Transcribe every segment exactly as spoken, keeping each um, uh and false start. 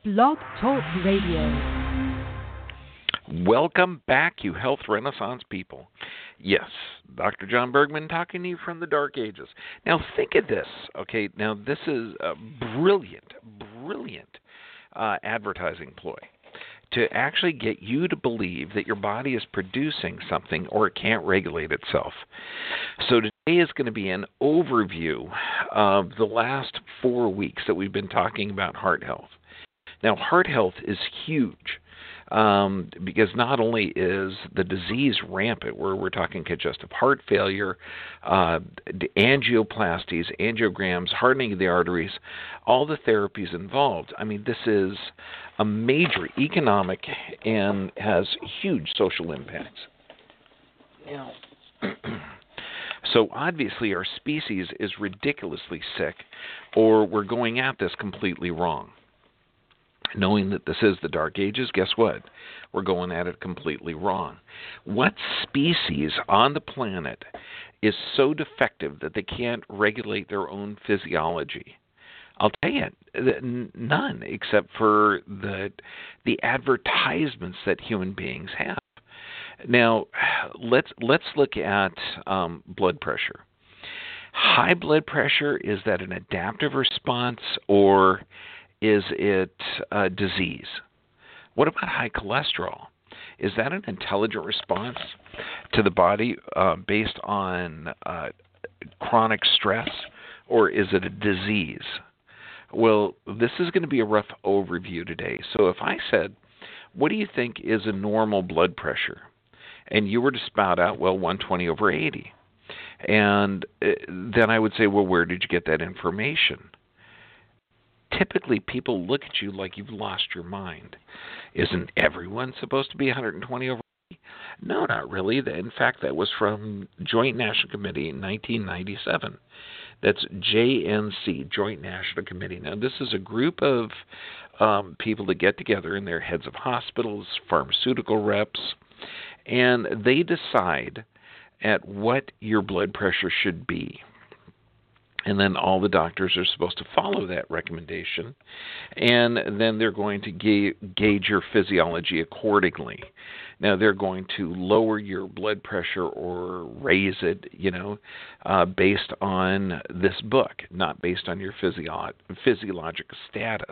Blog Talk Radio. Welcome back, you health renaissance people. Yes, Doctor John Bergman talking to you from the Dark Ages. Now think of this, okay? Now this is a brilliant, brilliant uh, advertising ploy to actually get you to believe that your body is producing something or it can't regulate itself. So today is going to be an overview of the last four weeks that we've been talking about heart health. Now, heart health is huge. Um, because not only is the disease rampant, where we're talking congestive heart failure, uh, angioplasties, angiograms, hardening of the arteries, all the therapies involved. I mean, this is a major economic and has huge social impacts. Now, so obviously our species is ridiculously sick, or we're going at this completely wrong. Knowing that this is the Dark Ages, guess what? We're going at it completely wrong. What species on the planet is so defective that they can't regulate their own physiology? I'll tell you, none, except for the the advertisements that human beings have. Now, let's let's look at um, blood pressure. High blood pressure, is that an adaptive response, or is it a disease? What about high cholesterol? Is that an intelligent response to the body uh, based on uh, chronic stress, or is it a disease? Well, this is going to be a rough overview today. So if I said, what do you think is a normal blood pressure? And you were to spout out, well, one twenty over eighty. And then I would say, well, where did you get that information? Typically, people look at you like you've lost your mind. Isn't everyone supposed to be one twenty over eighty? No, not really. In fact, that was from Joint National Committee in nineteen ninety-seven. That's J N C, Joint National Committee. Now, this is a group of um, people that get together, and they're heads of hospitals, pharmaceutical reps, and they decide at what your blood pressure should be. And then all the doctors are supposed to follow that recommendation, and then they're going to ga- gauge your physiology accordingly. Now, they're going to lower your blood pressure or raise it, you know, uh, based on this book, not based on your physio- physiological status.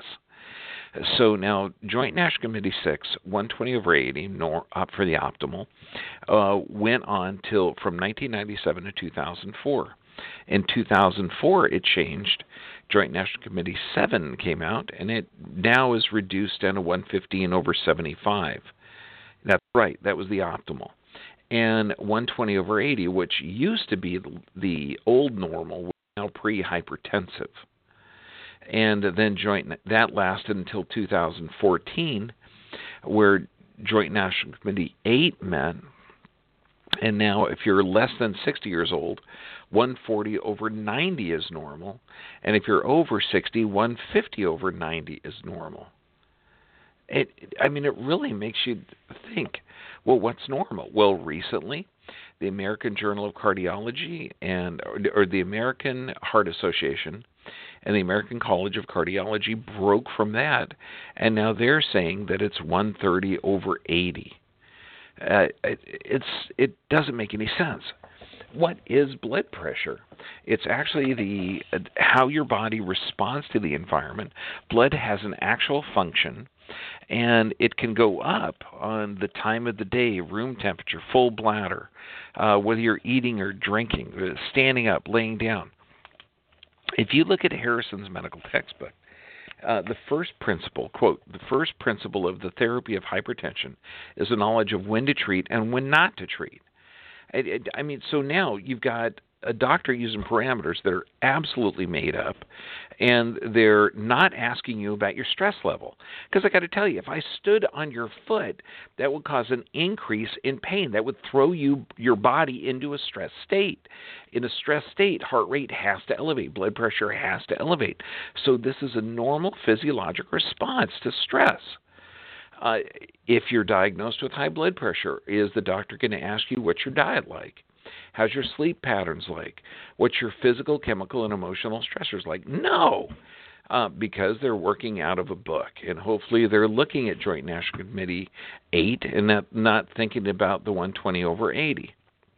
So now, Joint National Committee six, one twenty over eighty, nor, uh, for the optimal, uh, went on till from nineteen ninety-seven to two thousand four. In two thousand four, it changed. Joint National Committee seven came out, and it now is reduced down to one fifteen over seventy-five. That's right, that was the optimal. And one twenty over eighty, which used to be the, the old normal, was now pre-hypertensive. And then joint that lasted until two thousand fourteen, where Joint National Committee eight met. And now, if you're less than sixty years old, one forty over ninety is normal. And if you're over sixty, one fifty over ninety is normal. It, I mean, it really makes you think, well, what's normal? Well, recently, the American Journal of Cardiology and or the American Heart Association and the American College of Cardiology broke from that, and now they're saying that it's one thirty over eighty. Uh, it, it's it doesn't make any sense. What is blood pressure? It's actually the uh, how your body responds to the environment. Blood has an actual function, and it can go up on the time of the day, room temperature, full bladder, uh, whether you're eating or drinking, standing up, laying down. If you look at Harrison's medical textbook, Uh, the first principle, quote, the first principle of the therapy of hypertension is a knowledge of when to treat and when not to treat. It, it, I mean, so now you've got a doctor using parameters that are absolutely made up, and they're not asking you about your stress level. Because I got to tell you, if I stood on your foot, that would cause an increase in pain. That would throw you your body into a stress state. In a stress state, heart rate has to elevate, blood pressure has to elevate. So this is a normal physiologic response to stress. Uh, if you're diagnosed with high blood pressure, is the doctor going to ask you what's your diet like? How's your sleep patterns like? What's your physical, chemical, and emotional stressors like? No. uh, because they're working out of a book, and hopefully they're looking at Joint National Committee eight and not, not thinking about the one twenty over eighty.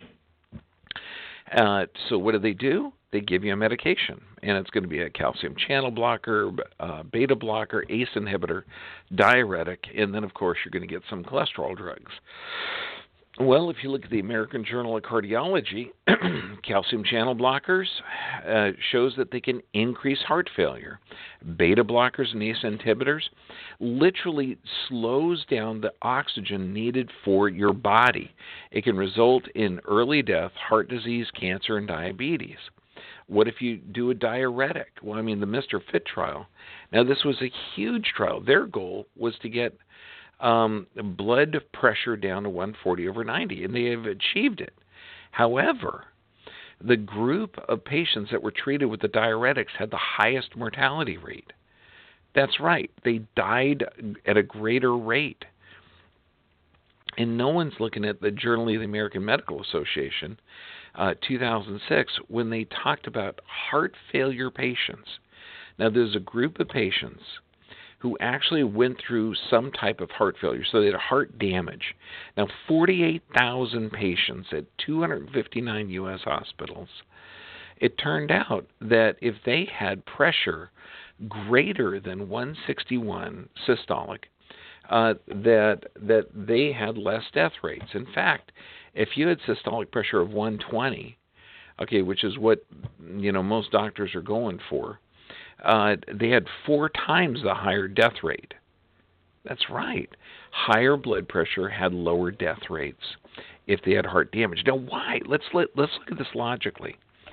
Uh, so what do they do? They give you a medication, and it's going to be a calcium channel blocker, uh, beta blocker, A C E inhibitor, diuretic, and then, of course, you're going to get some cholesterol drugs. Well, if you look at the American Journal of Cardiology, calcium channel blockers uh, shows that they can increase heart failure. Beta blockers and A C E inhibitors literally slows down the oxygen needed for your body. It can result in early death, heart disease, cancer, and diabetes. What if you do a diuretic? Well, I mean, the Mister Fit trial. Now, this was a huge trial. Their goal was to get um, blood pressure down to one forty over ninety, and they have achieved it. However, the group of patients that were treated with the diuretics had the highest mortality rate. That's right. They died at a greater rate. And no one's looking at the Journal of the American Medical Association, uh, two thousand six, when they talked about heart failure patients. Now, there's a group of patients who actually went through some type of heart failure, so they had heart damage. Now, forty-eight thousand patients at two hundred fifty-nine U S hospitals. It turned out that if they had pressure greater than one sixty-one systolic, uh, that that they had less death rates. In fact, if you had systolic pressure of one twenty, okay, which is what you know most doctors are going for, uh, they had four times the higher death rate. That's right. Higher blood pressure had lower death rates if they had heart damage. Now, why? Let's let, let's look at this logically.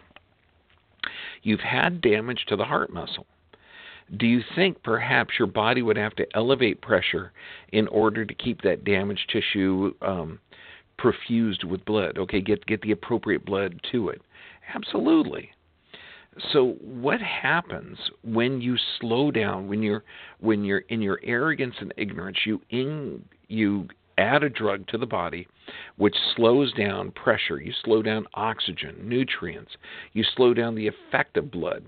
You've had damage to the heart muscle. Do you think perhaps your body would have to elevate pressure in order to keep that damaged tissue um, perfused with blood? Okay, get get the appropriate blood to it. Absolutely. So what happens when you slow down, when you're when you're in your arrogance and ignorance, you in you add a drug to the body which slows down pressure, you slow down oxygen, nutrients, you slow down the effect of blood.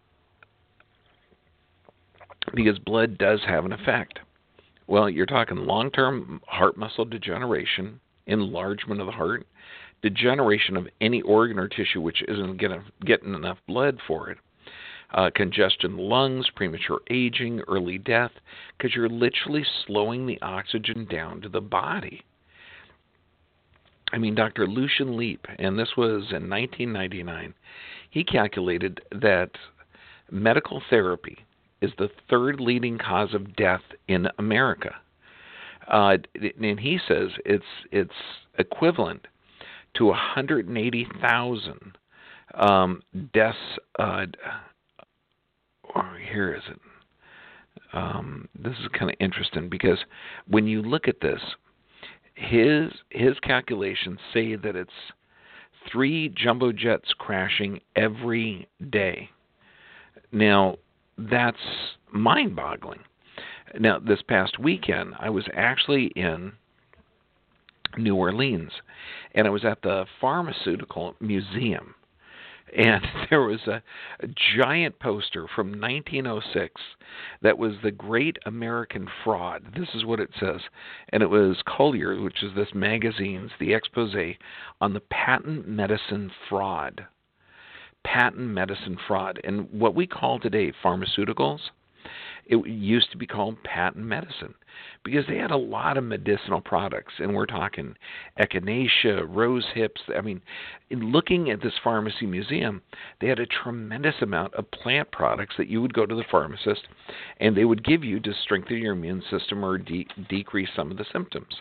Because blood does have an effect. Well, you're talking long-term heart muscle degeneration, enlargement of the heart, degeneration of any organ or tissue which isn't getting, getting enough blood for it, uh, congestion in the lungs, premature aging, early death, because you're literally slowing the oxygen down to the body. I mean, Doctor Lucian Leape, and this was in nineteen ninety-nine, he calculated that medical therapy is the third leading cause of death in America. Uh, and he says it's it's equivalent to one hundred eighty thousand um, deaths. Uh, or here is it. Um, this is kind of interesting because when you look at this, his his calculations say that it's three jumbo jets crashing every day. Now, that's mind-boggling. Now, this past weekend, I was actually in New Orleans, and I was at the Pharmaceutical Museum, and there was a, a giant poster from nineteen oh six that was the Great American Fraud. This is what it says, and it was Collier, which is this magazine's, the expose on the patent medicine fraud. Patent medicine fraud. And what we call today pharmaceuticals, it used to be called patent medicine because they had a lot of medicinal products. And we're talking echinacea, rose hips. I mean, in looking at this pharmacy museum, they had a tremendous amount of plant products that you would go to the pharmacist and they would give you to strengthen your immune system or de- decrease some of the symptoms.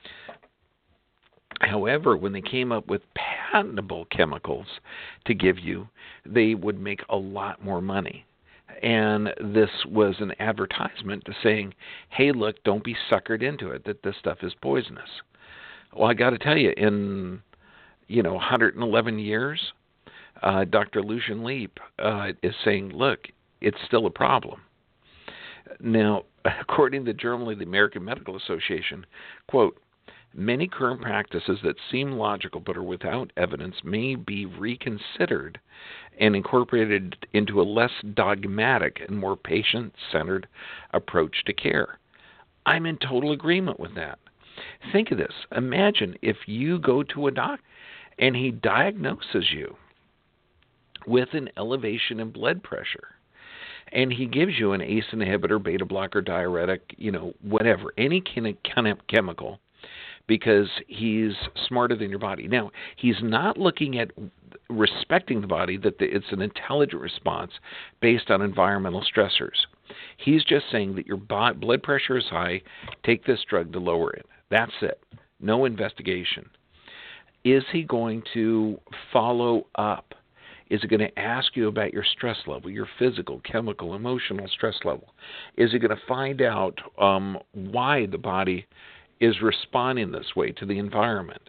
However, when they came up with patentable chemicals to give you, they would make a lot more money. And this was an advertisement to saying, hey, look, don't be suckered into it, that this stuff is poisonous. Well, I got to tell you, in you know one hundred eleven years, uh, Doctor Lucian Leape uh, is saying, look, it's still a problem. Now, according to the Journal of the American Medical Association, quote, Many current practices that seem logical but are without evidence may be reconsidered and incorporated into a less dogmatic and more patient-centered approach to care. I'm in total agreement with that. Think of this. Imagine if you go to a doctor and he diagnoses you with an elevation in blood pressure, and he gives you an A C E inhibitor, beta blocker, diuretic, you know, whatever, any kind of chemical, because he's smarter than your body. Now, he's not looking at respecting the body, that it's an intelligent response based on environmental stressors. He's just saying that your blood pressure is high, take this drug to lower it. That's it. No investigation. Is he going to follow up? Is he going to ask you about your stress level, your physical, chemical, emotional stress level? Is he going to find out um, why the body is responding this way to the environment?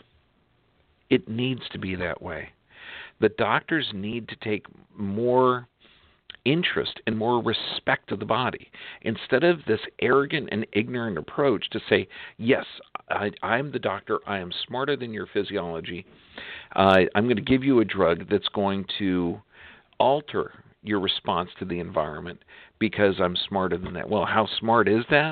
It needs to be that way. The doctors need to take more interest and more respect to the body, instead of this arrogant and ignorant approach to say, yes, I, I'm the doctor, I am smarter than your physiology, uh, I'm going to give you a drug that's going to alter your response to the environment because I'm smarter than that. Well, how smart is that?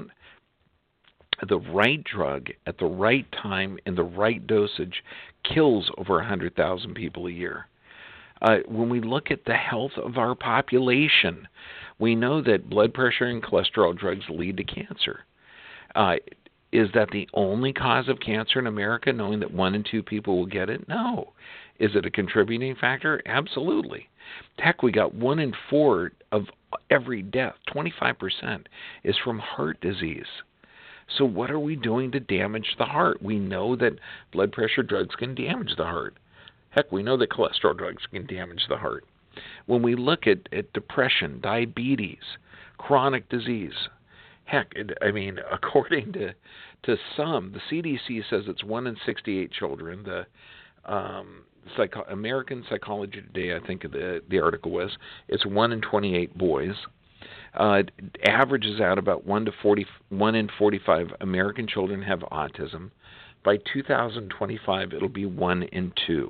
The right drug at the right time in the right dosage kills over one hundred thousand people a year. Uh, when we look at the health of our population, we know that blood pressure and cholesterol drugs lead to cancer. Uh, is that the only cause of cancer in America, knowing that one in two people will get it? No. Is it a contributing factor? Absolutely. Heck, we got one in four of every death, twenty-five percent, is from heart disease. So what are we doing to damage the heart? We know that blood pressure drugs can damage the heart. Heck, we know that cholesterol drugs can damage the heart. When we look at, at depression, diabetes, chronic disease, heck, it, I mean, according to to some, the C D C says it's one in sixty-eight children. The um, Psycho- American Psychology Today, I think the the article was, it's one in twenty-eight boys. Uh, it averages out about one to forty, one in forty-five American children have autism. By two thousand twenty-five, it'll be one in two.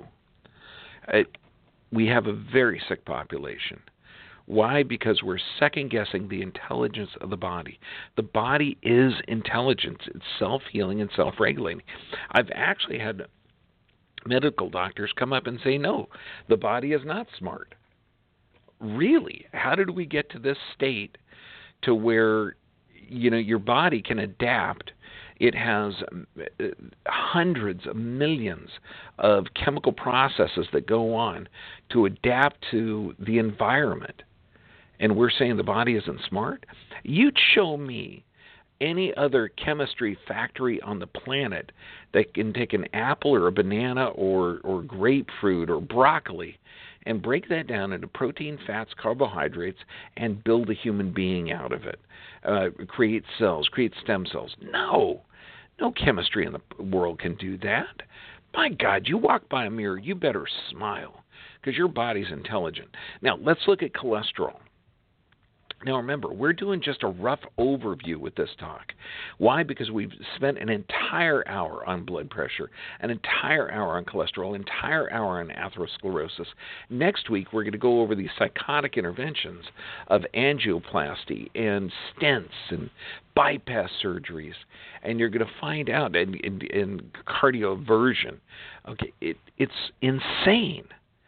It, we have a very sick population. Why? Because we're second-guessing the intelligence of the body. The body is intelligence. It's self-healing and self-regulating. I've actually had medical doctors come up and say, no, the body is not smart. Really? How did we get to this state to where, you know, your body can adapt? It has hundreds of millions of chemical processes that go on to adapt to the environment. And we're saying the body isn't smart? You'd show me any other chemistry factory on the planet that can take an apple or a banana or, or grapefruit or broccoli and break that down into protein, fats, carbohydrates, and build a human being out of it. Uh, create cells, create stem cells. No. No chemistry in the world can do that. My God, you walk by a mirror, you better smile because your body's intelligent. Now, let's look at cholesterol. Now, remember, we're doing just a rough overview with this talk. Why? Because we've spent an entire hour on blood pressure, an entire hour on cholesterol, an entire hour on atherosclerosis. Next week, we're going to go over the psychotic interventions of angioplasty and stents and bypass surgeries, and you're going to find out in, in, in cardioversion. Okay, it, it's insane.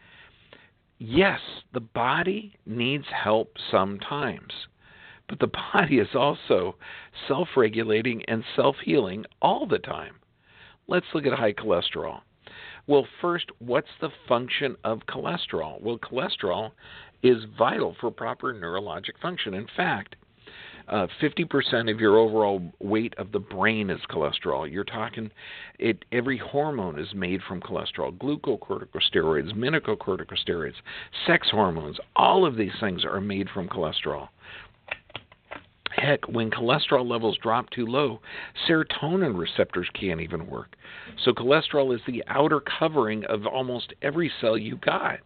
Yes, the body needs help sometimes, but the body is also self-regulating and self-healing all the time. Let's look at high cholesterol. Well, first, what's the function of cholesterol? Well, cholesterol is vital for proper neurologic function. In fact, Uh, fifty percent of your overall weight of the brain is cholesterol. You're talking, it. Every hormone is made from cholesterol. Glucocorticosteroids, mineralocorticosteroids, sex hormones, all of these things are made from cholesterol. Heck, when cholesterol levels drop too low, serotonin receptors can't even work. So cholesterol is the outer covering of almost every cell you got.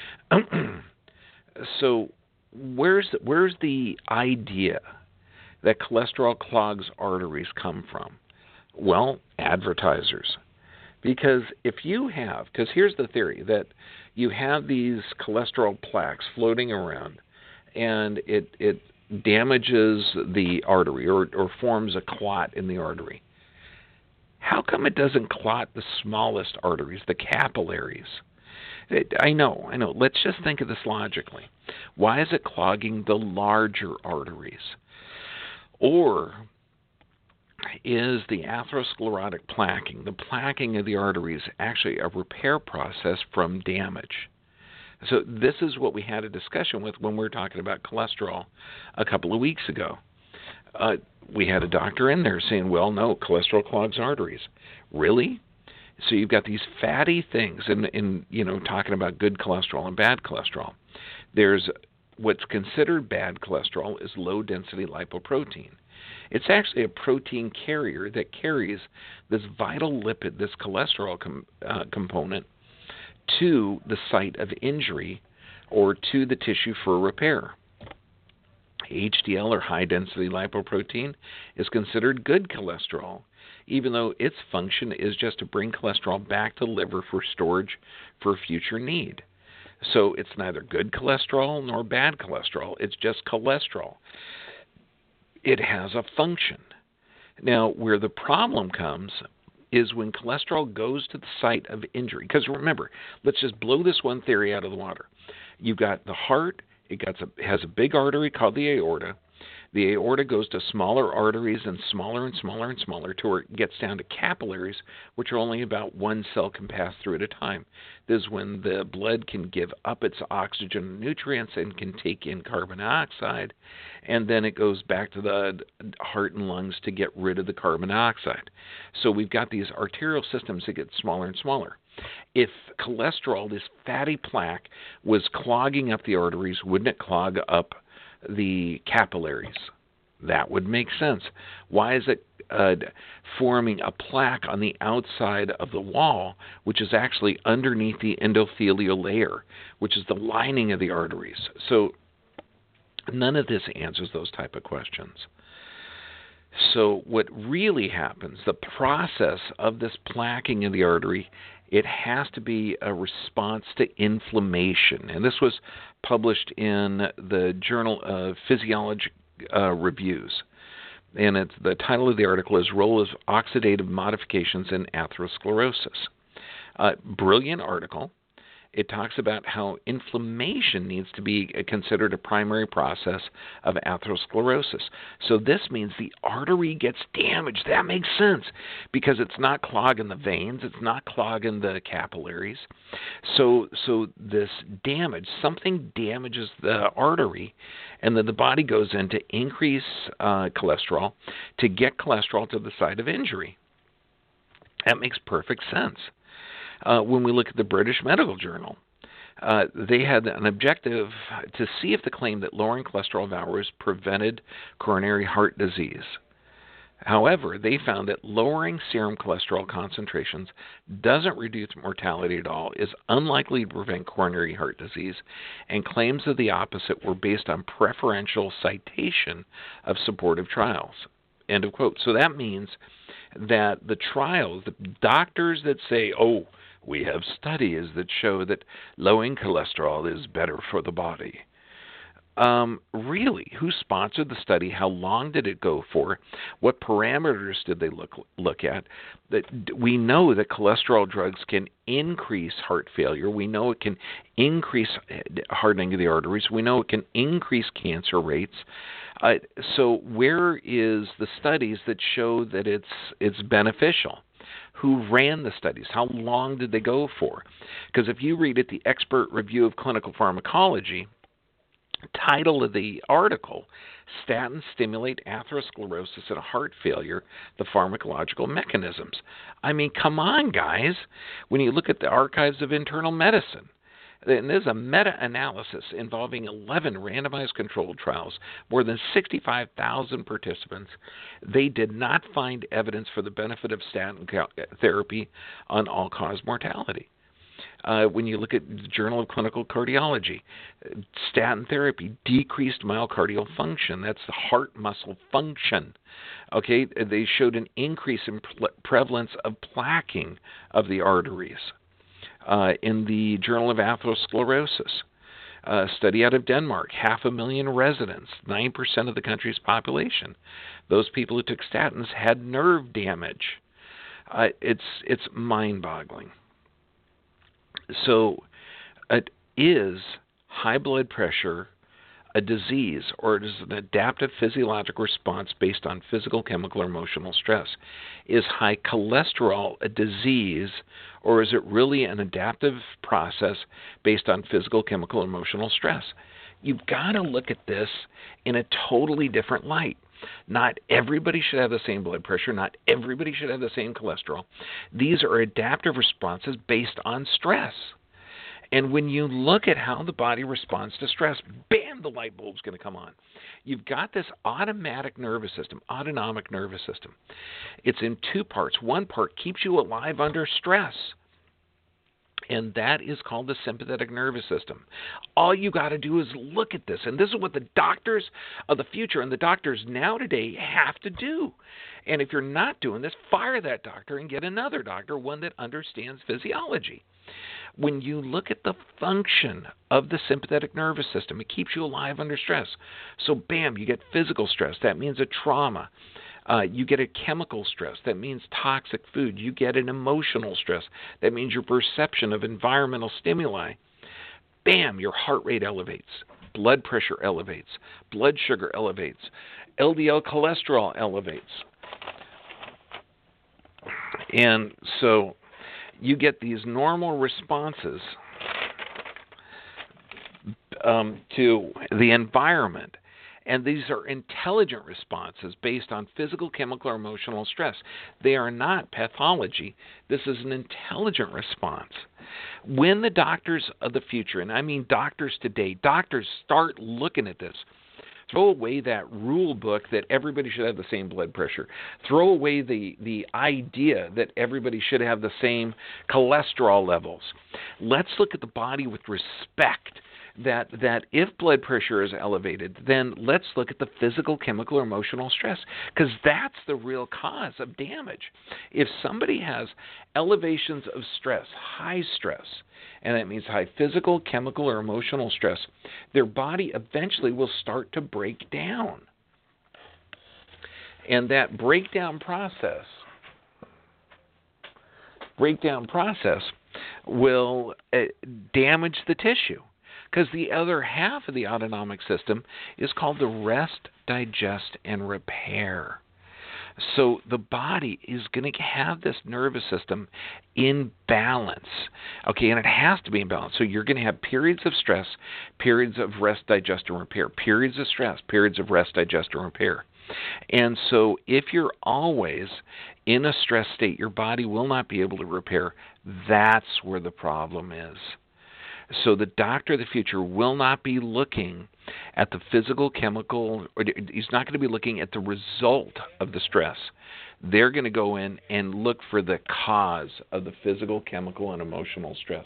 So where's the, where's the idea that cholesterol clogs arteries come from? Well, advertisers. Because if you have, because here's the theory, that you have these cholesterol plaques floating around, and it it damages the artery or, or forms a clot in the artery. How come it doesn't clot the smallest arteries, the capillaries? It, I know, I know. Let's just think of this logically. Why is it clogging the larger arteries? Or is the atherosclerotic plaquing, the plaquing of the arteries, actually a repair process from damage? So this is what we had a discussion with when we were talking about cholesterol a couple of weeks ago. Uh, we had a doctor in there saying, well, no, cholesterol clogs arteries. Really? So you've got these fatty things, and, and you know, talking about good cholesterol and bad cholesterol. There's what's considered bad cholesterol is low-density lipoprotein. It's actually a protein carrier that carries this vital lipid, this cholesterol com- uh, component, to the site of injury or to the tissue for repair. H D L, or high-density lipoprotein, is considered good cholesterol, even though its function is just to bring cholesterol back to the liver for storage for future need. So it's neither good cholesterol nor bad cholesterol. It's just cholesterol. It has a function. Now, where the problem comes is when cholesterol goes to the site of injury. Because remember, let's just blow this one theory out of the water. You've got the heart. It got a, has a big artery called the aorta. The aorta goes to smaller arteries and smaller and smaller and smaller to where it gets down to capillaries, which are only about one cell can pass through at a time. This is when the blood can give up its oxygen and nutrients and can take in carbon dioxide, and then it goes back to the heart and lungs to get rid of the carbon dioxide. So we've got these arterial systems that get smaller and smaller. If cholesterol, this fatty plaque, was clogging up the arteries, wouldn't it clog up the capillaries? That would make sense. Why is it uh, forming a plaque on the outside of the wall, which is actually underneath the endothelial layer, which is the lining of the arteries? So none of this answers those type of questions. So what really happens, the process of this plaquing of the artery, it has to be a response to inflammation. And this was published in the Journal of Physiology uh, Reviews. And it's, the title of the article is Role of Oxidative Modifications in Atherosclerosis. Uh, brilliant article. It talks about how inflammation needs to be considered a primary process of atherosclerosis. So this means the artery gets damaged. That makes sense because it's not clogging the veins. It's not clogging the capillaries. So, so this damage, something damages the artery, and then the body goes in to increase uh, cholesterol to get cholesterol to the site of injury. That makes perfect sense. Uh, when we look at the British Medical Journal, uh, they had an objective to see if the claim that lowering cholesterol values prevented coronary heart disease. However, they found that lowering serum cholesterol concentrations doesn't reduce mortality at all, is unlikely to prevent coronary heart disease, and claims of the opposite were based on preferential citation of supportive trials. End of quote. So that means that the trials, the doctors that say, oh, we have studies that show that lowering cholesterol is better for the body. Um, really, who sponsored the study? How long did it go for? What parameters did they look look at? That we know that cholesterol drugs can increase heart failure. We know it can increase hardening of the arteries. We know it can increase cancer rates. Uh, so where is the studies that show that it's it's beneficial? Who ran the studies? How long did they go for? Because if you read it, the Expert Review of Clinical Pharmacology, title of the article, Statins Stimulate Atherosclerosis and Heart Failure, the Pharmacological Mechanisms. I mean, come on, guys. When you look at the Archives of Internal Medicine, and there's a meta-analysis involving eleven randomized controlled trials, more than sixty-five thousand participants. They did not find evidence for the benefit of statin therapy on all-cause mortality. Uh, when you look at the Journal of Clinical Cardiology, statin therapy decreased myocardial function. That's the heart muscle function. Okay, they showed an increase in pre- prevalence of plaquing of the arteries. Uh, in the Journal of Atherosclerosis, a study out of Denmark, half a million residents, nine percent of the country's population. Those people who took statins had nerve damage. Uh, it's it's mind-boggling. So, uh, is high blood pressure a disease, or it is an adaptive physiologic response based on physical, chemical, or emotional stress? Is high cholesterol a disease, or is it really an adaptive process based on physical, chemical, emotional stress? You've got to look at this in a totally different light. Not everybody should have the same blood pressure. Not everybody should have the same cholesterol. These are adaptive responses based on stress. And when you look at how the body responds to stress, bam, the light bulb's going to come on. You've got this automatic nervous system, autonomic nervous system. It's in two parts. One part keeps you alive under stress, and that is called the sympathetic nervous system. All you got to do is look at this, and this is what the doctors of the future and the doctors now today have to do. And if you're not doing this, fire that doctor and get another doctor, one that understands physiology. When you look at the function of the sympathetic nervous system, it keeps you alive under stress. So, bam, you get physical stress. That means a trauma. Uh, you get a chemical stress. That means toxic food. You get an emotional stress. That means your perception of environmental stimuli. Bam, your heart rate elevates. Blood pressure elevates. Blood sugar elevates. L D L cholesterol elevates. And so you get these normal responses um, to the environment. And these are intelligent responses based on physical, chemical, or emotional stress. They are not pathology. This is an intelligent response. When the doctors of the future, and I mean doctors today, doctors start looking at this, throw away that rule book that everybody should have the same blood pressure. Throw away the, the idea that everybody should have the same cholesterol levels. Let's look at the body with respect. That, that if blood pressure is elevated, then let's look at the physical, chemical, or emotional stress, because that's the real cause of damage. If somebody has elevations of stress, high stress, and that means high physical, chemical, or emotional stress, their body eventually will start to break down. And that breakdown process, breakdown process will uh, damage the tissue. Because the other half of the autonomic system is called the rest, digest, and repair. So the body is going to have this nervous system in balance. Okay, and it has to be in balance. So you're going to have periods of stress, periods of rest, digest, and repair. Periods of stress, periods of rest, digest, and repair. And so if you're always in a stress state, your body will not be able to repair. That's where the problem is. So the doctor of the future will not be looking at the physical, chemical, or he's not going to be looking at the result of the stress. They're going to go in and look for the cause of the physical, chemical, and emotional stress.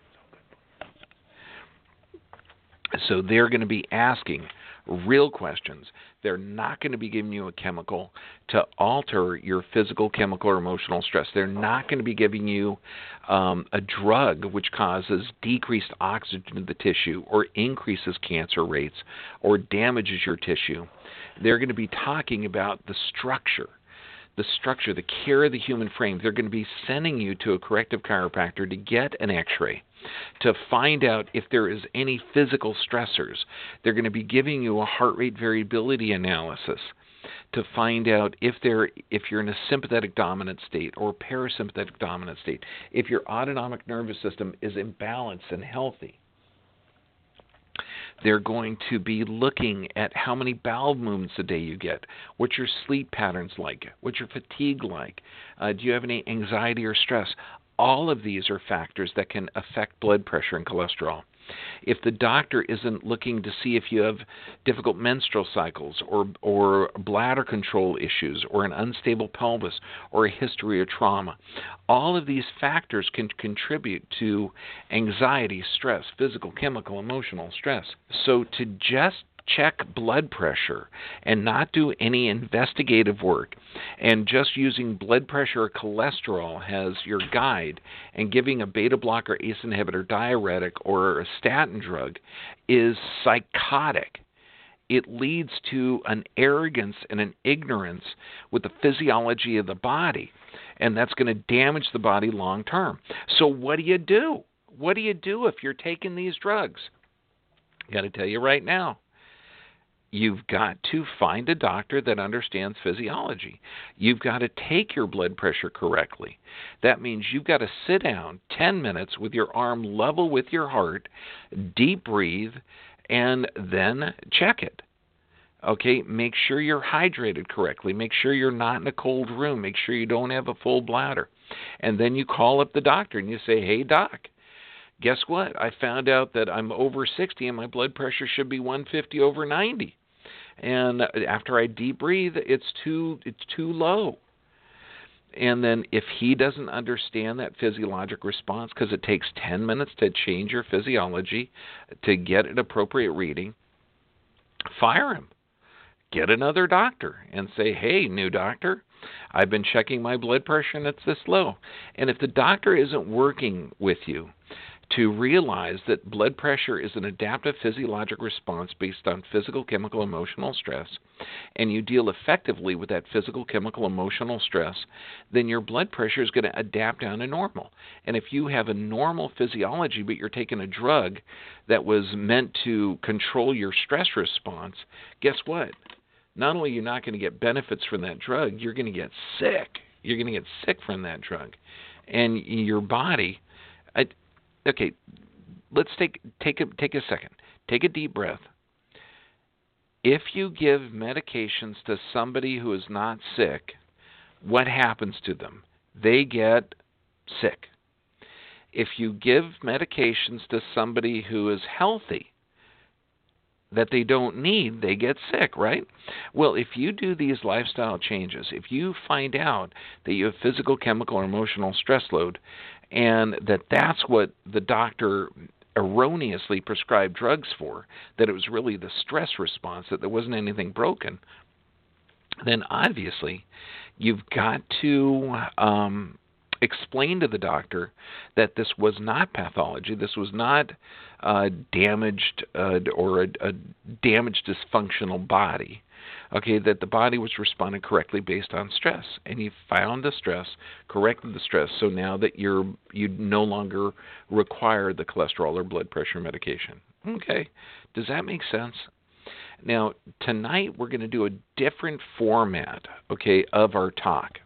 So they're going to be asking real questions. They're not going to be giving you a chemical to alter your physical, chemical, or emotional stress. They're not going to be giving you um, a drug which causes decreased oxygen to the tissue or increases cancer rates or damages your tissue. They're going to be talking about the structure. The structure, the care of the human frame. They're going to be sending you to a corrective chiropractor to get an x-ray, to find out if there is any physical stressors. They're going to be giving you a heart rate variability analysis to find out if they're, if you're in a sympathetic dominant state or parasympathetic dominant state, if your autonomic nervous system is imbalanced and healthy. They're going to be looking at how many bowel movements a day you get, what's your sleep patterns like, what's your fatigue like, uh, do you have any anxiety or stress? All of these are factors that can affect blood pressure and cholesterol. If the doctor isn't looking to see if you have difficult menstrual cycles or or bladder control issues or an unstable pelvis or a history of trauma, all of these factors can contribute to anxiety, stress, physical, chemical, emotional stress. So to just check blood pressure and not do any investigative work and just using blood pressure or cholesterol as your guide and giving a beta blocker, ACE inhibitor, diuretic, or a statin drug is psychotic. It leads to an arrogance and an ignorance with the physiology of the body, and that's going to damage the body long term. So what do you do? What do you do if you're taking these drugs? I got to tell you right now, you've got to find a doctor that understands physiology. You've got to take your blood pressure correctly. That means you've got to sit down ten minutes with your arm level with your heart, deep breathe, and then check it. Okay, make sure you're hydrated correctly. Make sure you're not in a cold room. Make sure you don't have a full bladder. And then you call up the doctor and you say, hey, doc, guess what? I found out that I'm over sixty and my blood pressure should be one fifty over ninety. And after I deep breathe, it's too it's too low. And then if he doesn't understand that physiologic response, because it takes ten minutes to change your physiology to get an appropriate reading, fire him. Get another doctor and say, hey, new doctor, I've been checking my blood pressure and it's this low. And if the doctor isn't working with you to realize that blood pressure is an adaptive physiologic response based on physical, chemical, emotional stress, and you deal effectively with that physical, chemical, emotional stress, then your blood pressure is going to adapt down to normal. And if you have a normal physiology, but you're taking a drug that was meant to control your stress response, guess what? Not only are you not going to get benefits from that drug, you're going to get sick. You're going to get sick from that drug. And your body... I, Okay, let's take take a take a second. Take a deep breath. If you give medications to somebody who is not sick, what happens to them? They get sick. If you give medications to somebody who is healthy that they don't need, they get sick, right? Well, if you do these lifestyle changes, if you find out that you have physical, chemical, or emotional stress load, and that that's what the doctor erroneously prescribed drugs for, that it was really the stress response, that there wasn't anything broken, then obviously you've got to um, explain to the doctor that this was not pathology, this was not uh, damaged uh, or a, a damaged dysfunctional body. Okay, that the body was responding correctly based on stress, and you found the stress, corrected the stress, so now that you're you no longer require the cholesterol or blood pressure medication. Okay, does that make sense? Now, tonight we're going to do a different format, okay, of our talk.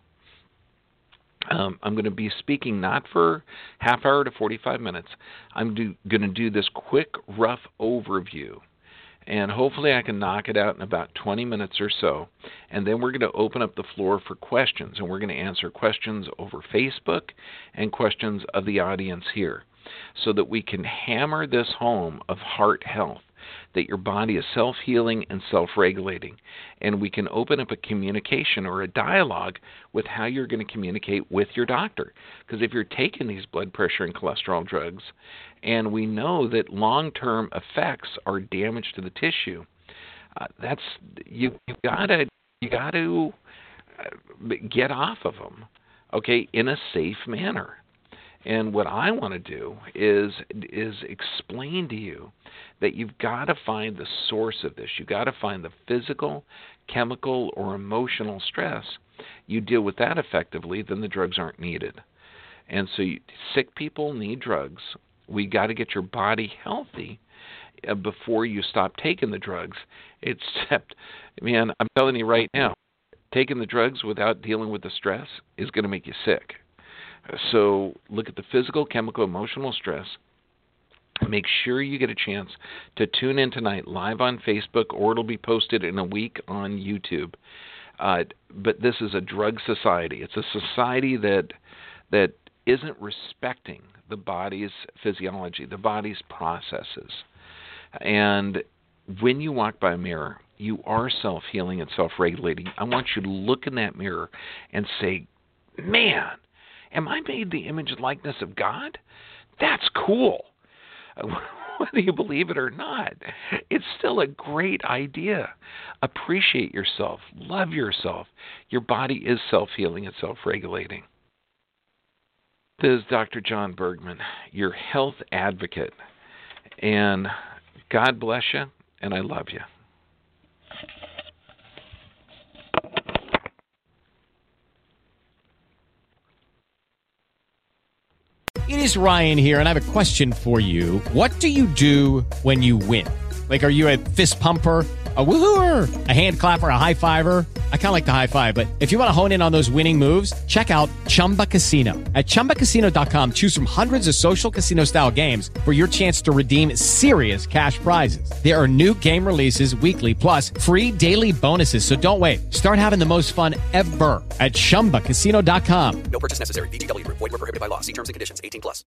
Um, I'm going to be speaking not for half hour to forty-five minutes. I'm do, going to do this quick, rough overview. And hopefully I can knock it out in about twenty minutes or so. And then we're going to open up the floor for questions. And we're going to answer questions over Facebook and questions of the audience here, so that we can hammer this home of heart health, that your body is self-healing and self-regulating. And we can open up a communication or a dialogue with how you're going to communicate with your doctor. Because if you're taking these blood pressure and cholesterol drugs, and we know that long-term effects are damage to the tissue, uh, that's you you gotta you gotta get off of them, okay, in a safe manner. And what I want to do is is explain to you that you've got to find the source of this. You've got to find the physical, chemical, or emotional stress. You deal with that effectively, then the drugs aren't needed. And so you, sick people need drugs. We got to get your body healthy uh, before you stop taking the drugs. Except, man, I'm telling you right now, taking the drugs without dealing with the stress is going to make you sick. So look at the physical, chemical, emotional stress. Make sure you get a chance to tune in tonight live on Facebook, or it'll be posted in a week on YouTube. Uh, but this is a drug society. It's a society that that isn't respecting the body's physiology, the body's processes. And when you walk by a mirror, you are self-healing and self-regulating. I want you to look in that mirror and say, man, am I made the image and likeness of God? That's cool. Whether you believe it or not, it's still a great idea. Appreciate yourself. Love yourself. Your body is self-healing and self-regulating. This is Doctor John Bergman, your health advocate. And God bless you, and I love you. It is Ryan here, and I have a question for you. What do you do when you win? Like, are you a fist pumper, a woohooer, a hand clapper, a high fiver? I kind of like the high five, but if you want to hone in on those winning moves, check out Chumba Casino. At Chumba Casino dot com, choose from hundreds of social casino-style games for your chance to redeem serious cash prizes. There are new game releases weekly, plus free daily bonuses, so don't wait. Start having the most fun ever at Chumba Casino dot com. No purchase necessary. V G W. Void where prohibited by law. See terms and conditions. eighteen plus.